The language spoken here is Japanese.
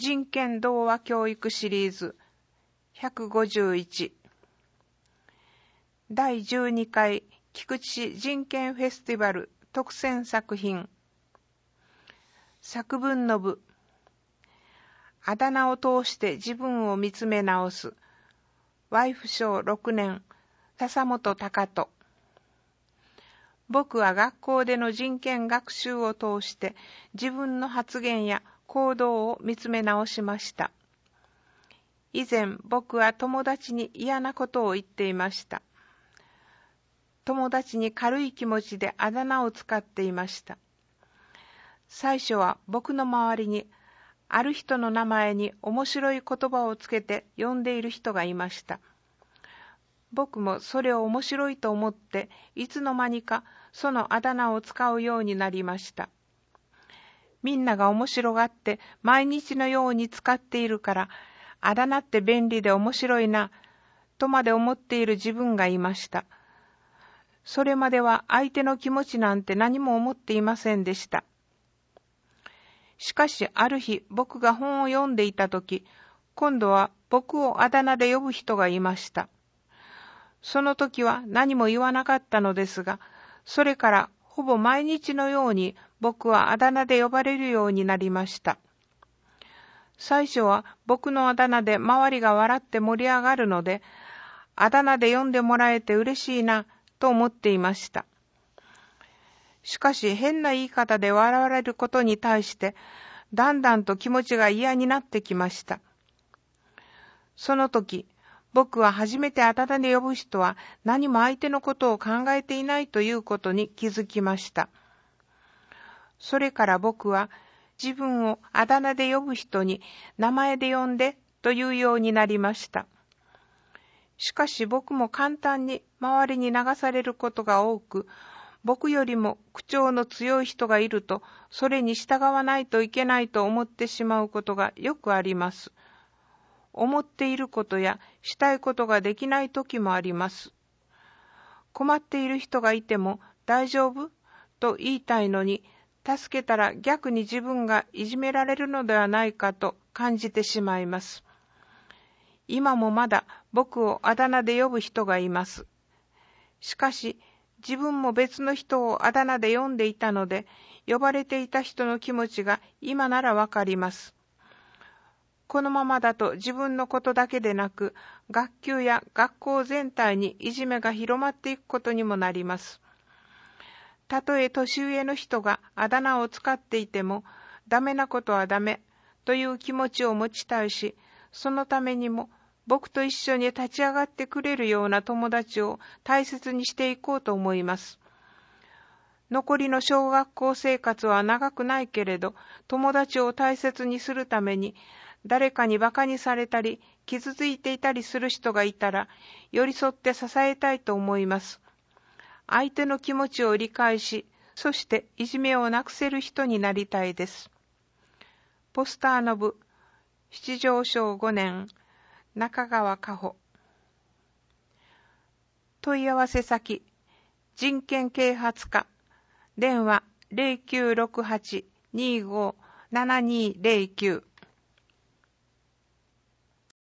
人権童話教育シリーズ151第12回菊池市人権フェスティバル特選作品作文の部あだ名を通して自分を見つめ直すワイフ賞6年笹本隆人僕は学校での人権学習を通して自分の発言や行動を見つめ直しました。以前僕は友達に嫌なことを言っていました。友達に軽い気持ちであだ名を使っていました。最初は僕の周りにある人の名前に面白い言葉をつけて呼んでいる人がいました。僕もそれを面白いと思っていつの間にかそのあだ名を使うようになりました。みんなが面白がって毎日のように使っているからあだ名って便利で面白いなとまで思っている自分がいました。それまでは相手の気持ちなんて何も思っていませんでした。しかしある日僕が本を読んでいたとき、今度は僕をあだ名で呼ぶ人がいました。その時は何も言わなかったのですが、それからほぼ毎日のように僕はあだ名で呼ばれるようになりました。最初は僕のあだ名で周りが笑って盛り上がるので、あだ名で呼んでもらえて嬉しいなと思っていました。しかし変な言い方で笑われることに対して、だんだんと気持ちが嫌になってきました。その時、僕は初めてあだ名で呼ぶ人は何も相手のことを考えていないということに気づきました。それから僕は自分をあだ名で呼ぶ人に名前で呼んでというようになりました。しかし僕も簡単に周りに流されることが多く、僕よりも口調の強い人がいるとそれに従わないといけないと思ってしまうことがよくあります。思っていることやしたいことができない時もあります。困っている人がいても大丈夫と言いたいのに、助けたら逆に自分がいじめられるのではないかと感じてしまいます。今もまだ僕をあだ名で呼ぶ人がいます。しかし自分も別の人をあだ名で呼んでいたので、呼ばれていた人の気持ちが今ならわかります。このままだと自分のことだけでなく、学級や学校全体にいじめが広まっていくことにもなります。たとえ年上の人があだ名を使っていても、ダメなことはダメという気持ちを持ちたいし、そのためにも僕と一緒に立ち上がってくれるような友達を大切にしていこうと思います。残りの小学校生活は長くないけれど、友達を大切にするために、誰かに馬鹿にされたり、傷ついていたりする人がいたら、寄り添って支えたいと思います。相手の気持ちを理解し、そしていじめをなくせる人になりたいです。ポスターの部、七条省5年、中川加穂。問い合わせ先、人権啓発課、電話 0968-25-7209